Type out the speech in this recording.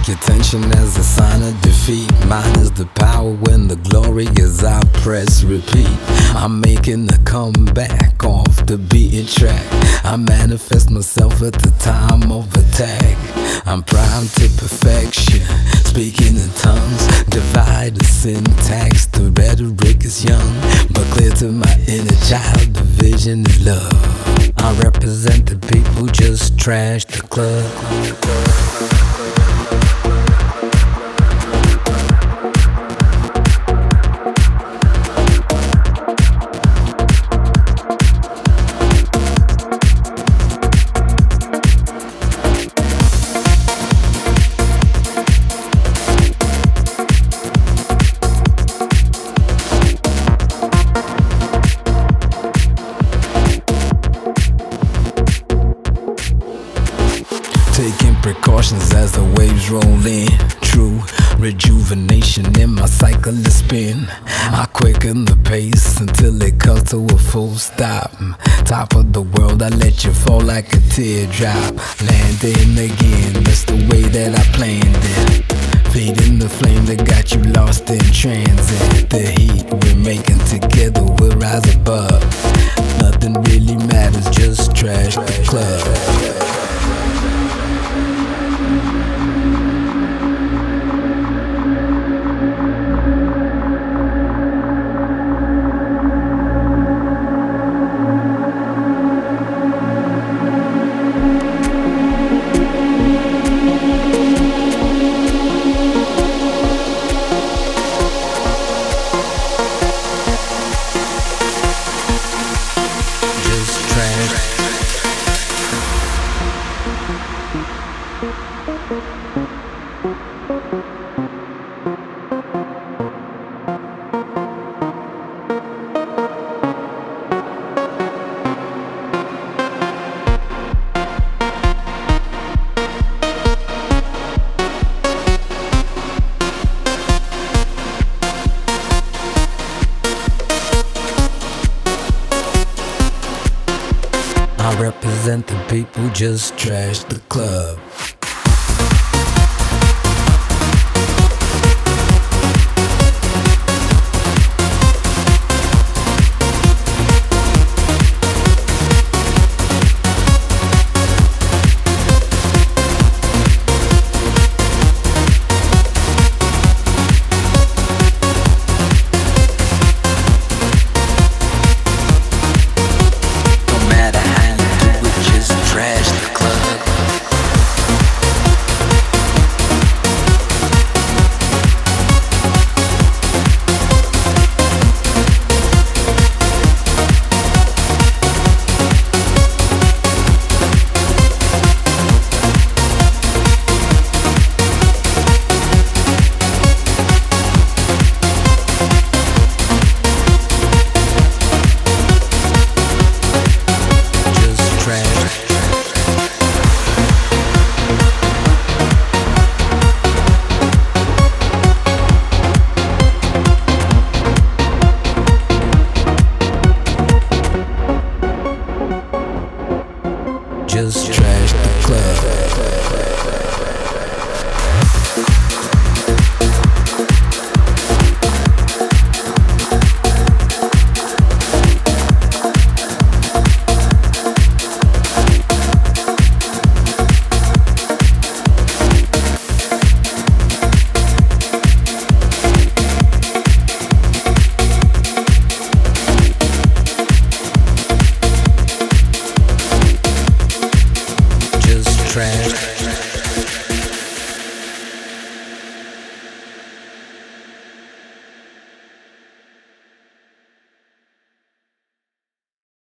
Take your tension as a sign of defeat. Mine is the power when the glory is I press repeat. I'm making a comeback off the beaten track. I manifest myself at the time of attack. I'm primed to perfection, speaking in tongues. Divide the syntax, the rhetoric is young, but clear to my inner child, the vision is love. I represent the people, just trash the club. Taking precautions as the waves roll in. True rejuvenation in my cycle of spin. I quicken the pace until it comes to a full stop. Top of the world, I let you fall like a teardrop. Landing again, that's the way that I planned it. Feeding the flame that got you lost in transit. The heat we're making together will rise above. Nothing really matters, just trash the club. I represent the people, just trash the club. Just trash the club.